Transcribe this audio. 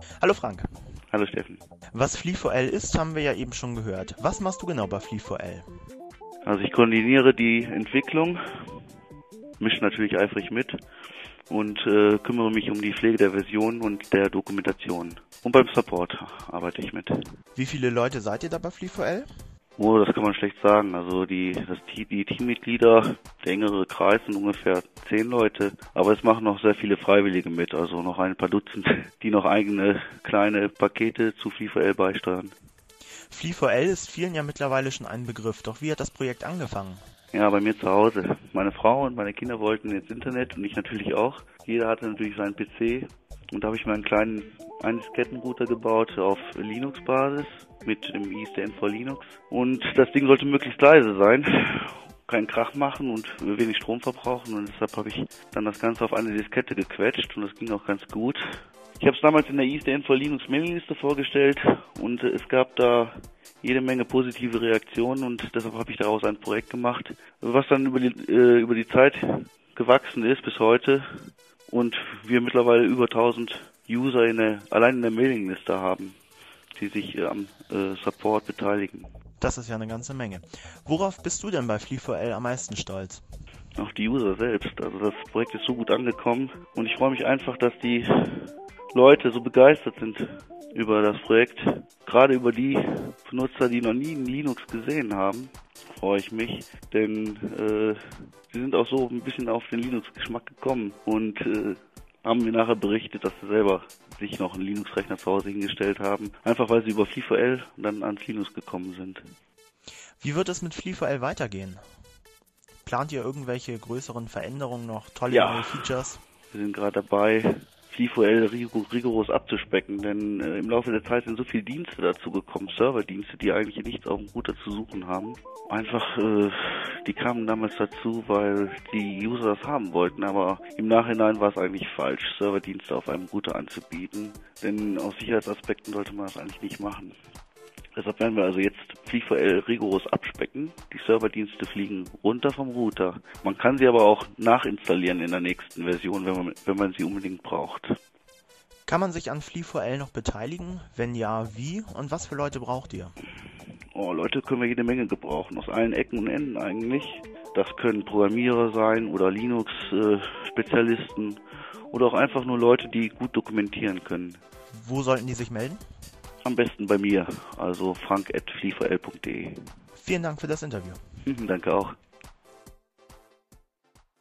Hallo Frank. Hallo Steffen. Was Flee4L ist, haben wir ja eben schon gehört. Was machst du genau bei Flee4L? Also ich koordiniere die Entwicklung, mische natürlich eifrig mit und kümmere mich um die Pflege der Version und der Dokumentation. Und beim Support arbeite ich mit. Wie viele Leute seid ihr da bei Flee4L? Oh, das kann man schlecht sagen. Also die Teammitglieder, der engere Kreis sind ungefähr 10 Leute, aber es machen noch sehr viele Freiwillige mit, also noch ein paar Dutzend, die noch eigene kleine Pakete zu Flee4L beisteuern. Flee4L ist vielen ja mittlerweile schon ein Begriff, doch wie hat das Projekt angefangen? Ja, bei mir zu Hause. Meine Frau und meine Kinder wollten ins Internet und ich natürlich auch. Jeder hatte natürlich seinen PC und da habe ich mir einen Diskettenrouter gebaut auf Linux-Basis mit dem ISDN for Linux. Und das Ding sollte möglichst leise sein, keinen Krach machen und wenig Strom verbrauchen und deshalb habe ich dann das Ganze auf eine Diskette gequetscht und das ging auch ganz gut. Ich habe es damals in der ISDN for Linux Mailingliste vorgestellt und es gab da jede Menge positive Reaktionen und deshalb habe ich daraus ein Projekt gemacht, was dann über die Zeit gewachsen ist bis heute und wir mittlerweile über 1000 User allein in der Mailingliste haben, die sich am Support beteiligen. Das ist ja eine ganze Menge. Worauf bist du denn bei Flee4L am meisten stolz? Auch die User selbst. Also das Projekt ist so gut angekommen und ich freue mich einfach, dass die Leute so begeistert sind über das Projekt. Gerade über die Benutzer, die noch nie einen Linux gesehen haben, freue ich mich, denn sie sind auch so ein bisschen auf den Linux-Geschmack gekommen und haben mir nachher berichtet, dass sie selber sich noch einen Linux-Rechner zu Hause hingestellt haben, einfach weil sie über Flee4L dann ans Linux gekommen sind. Wie wird es mit Flee4L weitergehen? Plant ihr irgendwelche größeren Veränderungen noch, tolle Ja. neue Features? Wir sind gerade dabei, Flee4L rigoros abzuspecken, denn im Laufe der Zeit sind so viele Dienste dazu gekommen, Serverdienste, die eigentlich nichts auf dem Router zu suchen haben. Einfach, die kamen damals dazu, weil die User das haben wollten, aber im Nachhinein war es eigentlich falsch, Serverdienste auf einem Router anzubieten, denn aus Sicherheitsaspekten sollte man das eigentlich nicht machen. Deshalb werden wir also jetzt Flee4L rigoros abspecken. Die Serverdienste fliegen runter vom Router. Man kann sie aber auch nachinstallieren in der nächsten Version, wenn man sie unbedingt braucht. Kann man sich an Flee4L noch beteiligen? Wenn ja, wie? Und was für Leute braucht ihr? Oh, Leute können wir jede Menge gebrauchen, aus allen Ecken und Enden eigentlich. Das können Programmierer sein oder Linux-Spezialisten oder auch einfach nur Leute, die gut dokumentieren können. Wo sollten die sich melden? Am besten bei mir, also frank@flee4l.de. Vielen Dank für das Interview. Danke auch.